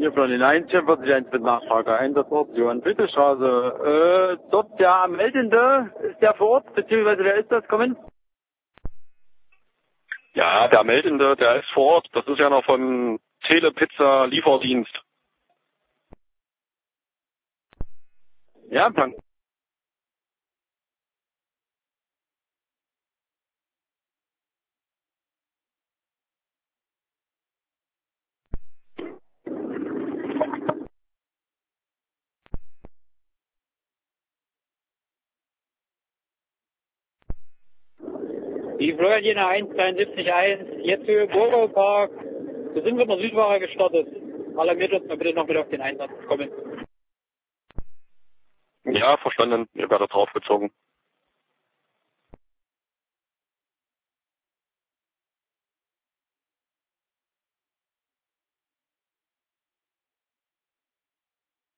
Hier von den 141 mit Nachfrage, Einsatzort Johann-Friedrich-Straße. Dort der Meldende, ist der vor Ort, beziehungsweise wer ist das? Kommen? Ja, der Meldende, der ist vor Ort. Das ist ja noch vom Telepizza Lieferdienst. Ja, danke. Die Florian 173.1, jetzt Höhe Boropark. Wir sind von der Südware gestartet. Alarmiert uns mal bitte noch wieder auf den Einsatz kommen. Ja, verstanden. Ihr werdet draufgezogen.